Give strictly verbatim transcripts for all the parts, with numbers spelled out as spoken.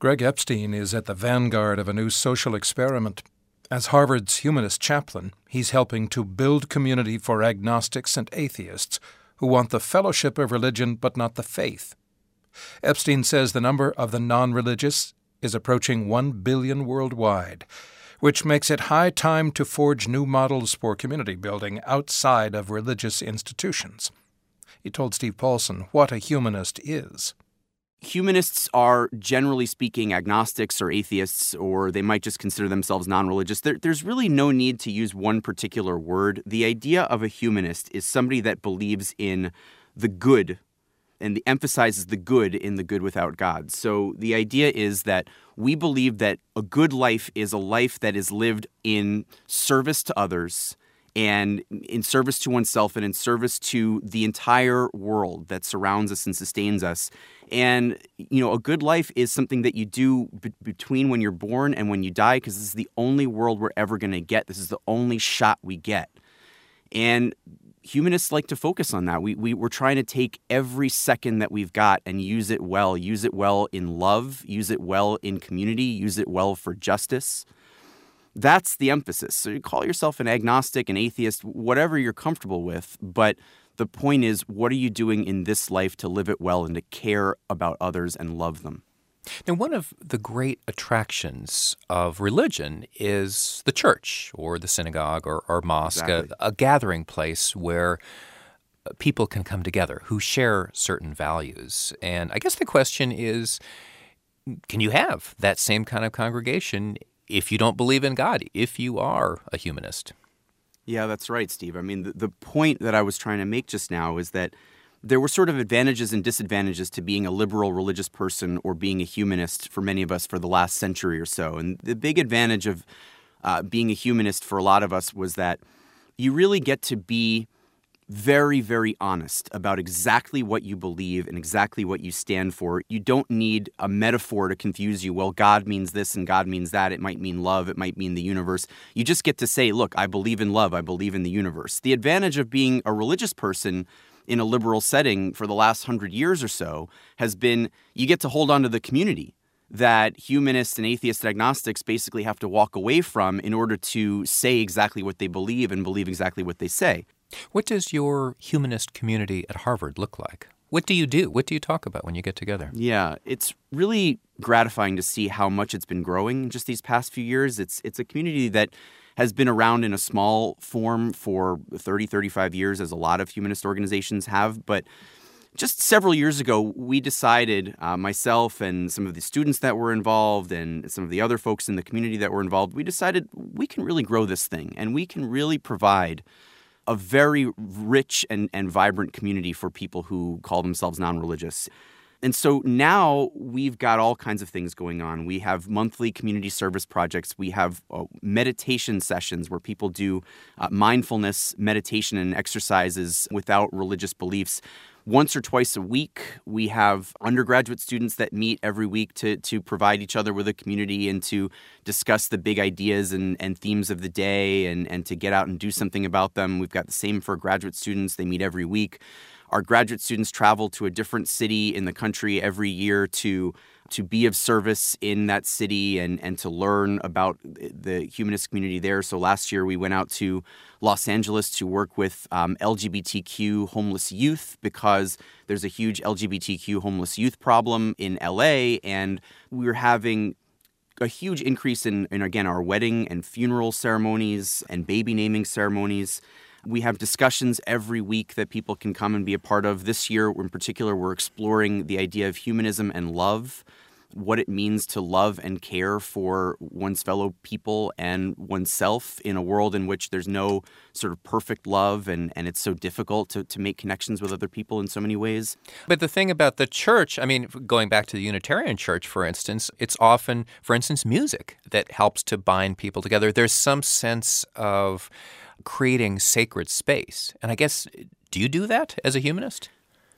Greg Epstein is at the vanguard of a new social experiment. As Harvard's humanist chaplain, he's helping to build community for agnostics and atheists who want the fellowship of religion but not the faith. Epstein says the number of the non-religious is approaching one billion worldwide, which makes it high time to forge new models for community building outside of religious institutions. He told Steve Paulson what a humanist is. Humanists are, generally speaking, agnostics or atheists, or they might just consider themselves non-religious. There, there's really no need to use one particular word. The idea of a humanist is somebody that believes in the good and the, emphasizes the good in the good without God. So the idea is that we believe that a good life is a life that is lived in service to others and in service to oneself and in service to the entire world that surrounds us and sustains us. And, you know, a good life is something that you do b- between when you're born and when you die, because this is the only world we're ever going to get. This is the only shot we get. And humanists like to focus on that. We, we, we're trying to take every second that we've got and use it well. Use it well in love. Use it well in community. Use it well for justice. That's the emphasis. So you call yourself an agnostic, an atheist, whatever you're comfortable with. But the point is, what are you doing in this life to live it well and to care about others and love them? Now, one of the great attractions of religion is the church or the synagogue or, or mosque, Exactly. a, a gathering place where people can come together who share certain values. And I guess the question is, can you have that same kind of congregation if you don't believe in God, if you are a humanist? Yeah, that's right, Steve. I mean, the, the point that I was trying to make just now is that there were sort of advantages and disadvantages to being a liberal religious person or being a humanist for many of us for the last century or so. And the big advantage of uh, being a humanist for a lot of us was that you really get to be very, very honest about exactly what you believe and exactly what you stand for. You don't need a metaphor to confuse you. Well, God means this and God means that. It might mean love. It might mean the universe. You just get to say, look, I believe in love. I believe in the universe. The advantage of being a religious person in a liberal setting for the last hundred years or so has been you get to hold on to the community that humanists and atheists and agnostics basically have to walk away from in order to say exactly what they believe and believe exactly what they say. What does your humanist community at Harvard look like? What do you do? What do you talk about when you get together? Yeah, it's really gratifying to see how much it's been growing just these past few years. It's it's a community that has been around in a small form for thirty, thirty-five years, as a lot of humanist organizations have. But just several years ago, we decided, uh, myself and some of the students that were involved and some of the other folks in the community that were involved, we decided we can really grow this thing and we can really provide a very rich and, and vibrant community for people who call themselves non-religious. And so now we've got all kinds of things going on. We have monthly community service projects. We have uh, meditation sessions where people do uh, mindfulness meditation and exercises without religious beliefs. Once or twice a week, we have undergraduate students that meet every week to to provide each other with a community and to discuss the big ideas and, and themes of the day and, and to get out and do something about them. We've got the same for graduate students. They meet every week. Our graduate students travel to a different city in the country every year to to be of service in that city and, and to learn about the humanist community there. So last year we went out to Los Angeles to work with um, L G B T Q homeless youth because there's a huge L G B T Q homeless youth problem in L A, and we were having a huge increase in, in, again, our wedding and funeral ceremonies and baby naming ceremonies. We have discussions every week that people can come and be a part of. This year, in particular, we're exploring the idea of humanism and love, what it means to love and care for one's fellow people and oneself in a world in which there's no sort of perfect love and, and it's so difficult to, to make connections with other people in so many ways. But the thing about the church, I mean, going back to the Unitarian Church, for instance, it's often, for instance, music that helps to bind people together. There's some sense of creating sacred space. And I guess, do you do that as a humanist?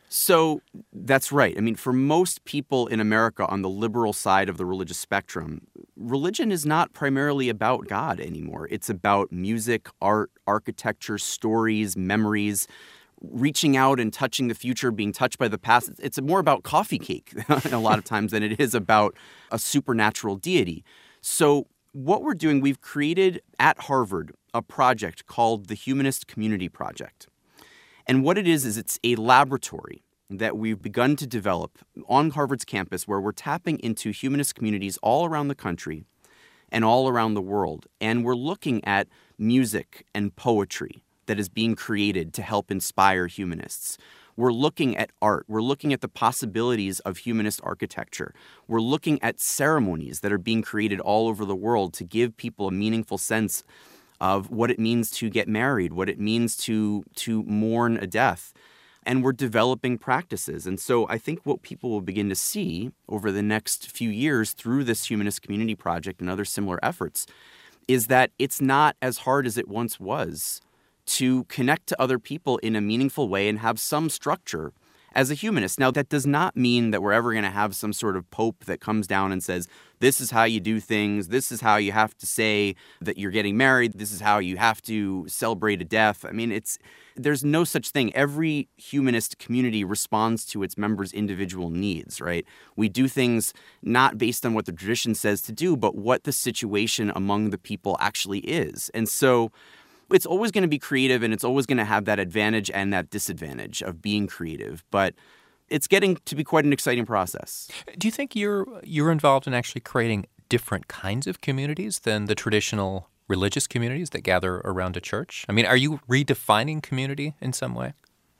So that's right. I mean, for most people in America on the liberal side of the religious spectrum, religion is not primarily about God anymore. It's about music, art, architecture, stories, memories. reaching out and touching the future, being touched by the past. It's more about coffee cake a lot of times than it is about a supernatural deity. So what we're doing, we've created at Harvard a project called the Humanist Community Project. And what it is, is it's a laboratory that we've begun to develop on Harvard's campus where we're tapping into humanist communities all around the country and all around the world. And we're looking at music and poetry that is being created to help inspire humanists. We're looking at art. We're looking at the possibilities of humanist architecture. We're looking at ceremonies that are being created all over the world to give people a meaningful sense of what it means to get married, what it means to, to mourn a death. And we're developing practices. And so I think what people will begin to see over the next few years through this Humanist Community Project and other similar efforts is that it's not as hard as it once was to connect to other people in a meaningful way and have some structure as a humanist. Now, that does not mean that we're ever going to have some sort of pope that comes down and says, this is how you do things, this is how you have to say that you're getting married, this is how you have to celebrate a death. I mean, it's there's no such thing. Every humanist community responds to its members' individual needs, right? We do things not based on what the tradition says to do, but what the situation among the people actually is. And so it's always going to be creative, and it's always going to have that advantage and that disadvantage of being creative. But it's getting to be quite an exciting process. Do you think you're you're involved in actually creating different kinds of communities than the traditional religious communities that gather around a church? I mean, are you redefining community in some way?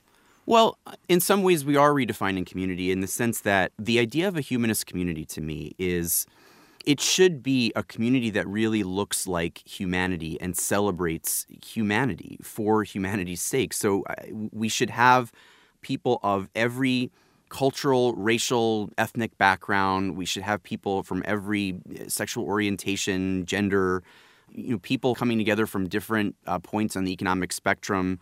Well, in some ways we are redefining community in the sense that the idea of a humanist community to me is it should be a community that really looks like humanity and celebrates humanity for humanity's sake. So we should have people of every cultural, racial, ethnic background. We should have people from every sexual orientation, gender, you know, people coming together from different uh, points on the economic spectrum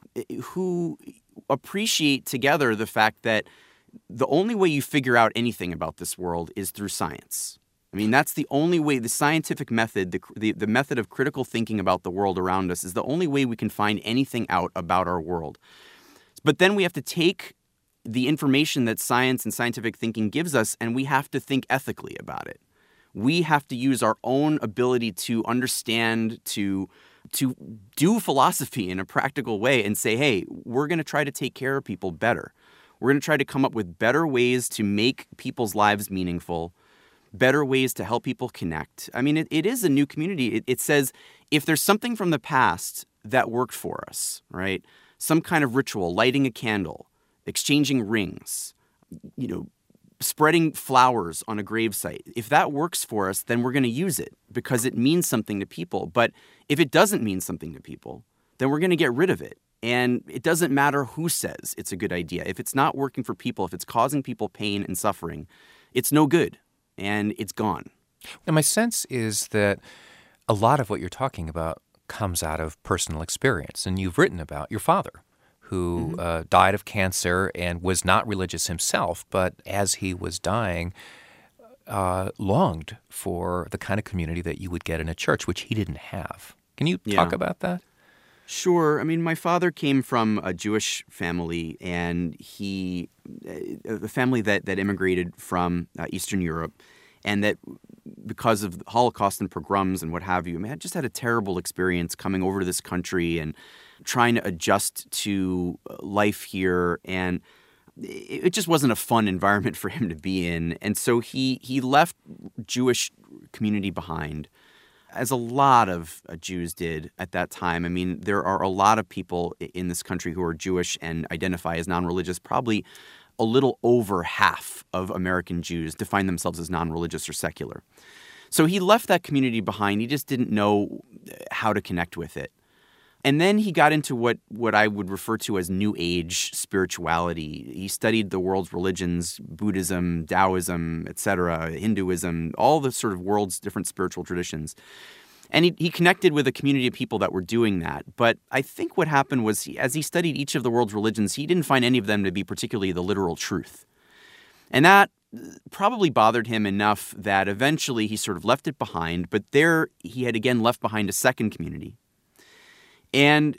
who appreciate together the fact that the only way you figure out anything about this world is through science. I mean, that's the only way. The scientific method, the, the the method of critical thinking about the world around us is the only way we can find anything out about our world. But then we have to take the information that science and scientific thinking gives us, and we have to think ethically about it. We have to use our own ability to understand, to to do philosophy in a practical way and say, hey, we're going to try to take care of people better. We're going to try to come up with better ways to make people's lives meaningful, better ways to help people connect. I mean, it, it is a new community. It, it says if there's something from the past that worked for us, right? Some kind of ritual, lighting a candle, exchanging rings, you know, spreading flowers on a gravesite. If that works for us, then we're going to use it because it means something to people. But if it doesn't mean something to people, then we're going to get rid of it. And it doesn't matter who says it's a good idea. If it's not working for people, if it's causing people pain and suffering, it's no good. And it's gone. And my sense is that a lot of what you're talking about comes out of personal experience. And you've written about your father, who mm-hmm. uh, died of cancer and was not religious himself, but as he was dying, uh, longed for the kind of community that you would get in a church, which he didn't have. Can you yeah. talk about that? Sure. I mean, my father came from a Jewish family, and he, a family that, that immigrated from uh, Eastern Europe, and that because of the Holocaust and pogroms and what have you, I mean, I just had a terrible experience coming over to this country and trying to adjust to life here, and it, it just wasn't a fun environment for him to be in. And so he he left Jewish community behind, as a lot of uh, Jews did at that time. I mean, there are a lot of people in this country who are Jewish and identify as non-religious. Probably a little over half of American Jews define themselves as non-religious or secular. So he left that community behind. He just didn't know how to connect with it. And then he got into what, what I would refer to as New Age spirituality. He studied the world's religions, Buddhism, Taoism, et cetera, Hinduism, all the sort of world's different spiritual traditions. And he, he connected with a community of people that were doing that. But I think what happened was he, as he studied each of the world's religions, he didn't find any of them to be particularly the literal truth. And that probably bothered him enough that eventually he sort of left it behind. But there he had again left behind a second community. And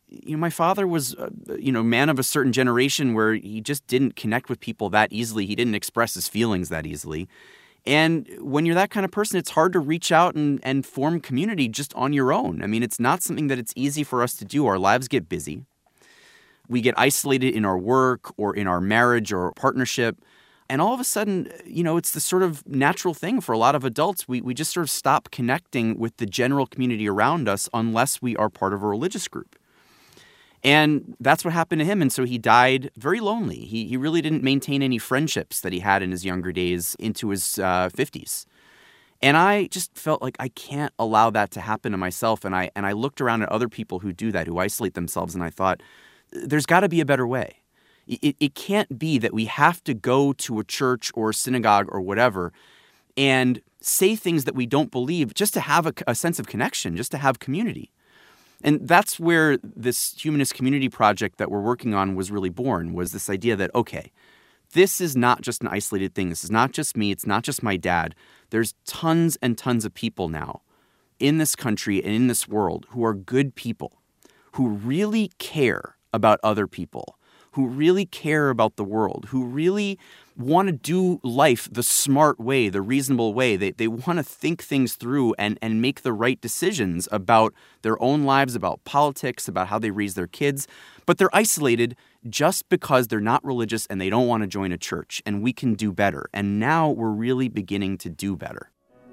you know, my father was, uh, you know, a man of a certain generation where he just didn't connect with people that easily. He didn't express his feelings that easily. And when you're that kind of person, it's hard to reach out and, and form community just on your own. I mean, it's not something that it's easy for us to do. Our lives get busy. We get isolated in our work or in our marriage or partnership. And all of a sudden, you know, it's the sort of natural thing for a lot of adults. We, we just sort of stop connecting with the general community around us unless we are part of a religious group. And that's what happened to him. And so he died very lonely. He he really didn't maintain any friendships that he had in his younger days into his uh, fifties. And I just felt like I can't allow that to happen to myself. And I and I looked around at other people who do that, who isolate themselves, and I thought, there's got to be a better way. It, it can't be that we have to go to a church or a synagogue or whatever and say things that we don't believe just to have a, a sense of connection, just to have community. And that's where this humanist community project that we're working on was really born, was this idea that, okay, this is not just an isolated thing. This is not just me. It's not just my dad. There's tons and tons of people now in this country and in this world who are good people, who really care about other people, who really care about the world, who really want to do life the smart way, the reasonable way. They they want to think things through and, and make the right decisions about their own lives, about politics, about how they raise their kids. But they're isolated just because they're not religious and they don't want to join a church. And we can do better. And now we're really beginning to do better.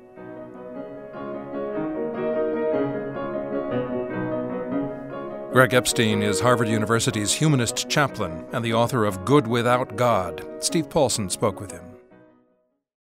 Greg Epstein is Harvard University's humanist chaplain and the author of Good Without God. Steve Paulson spoke with him.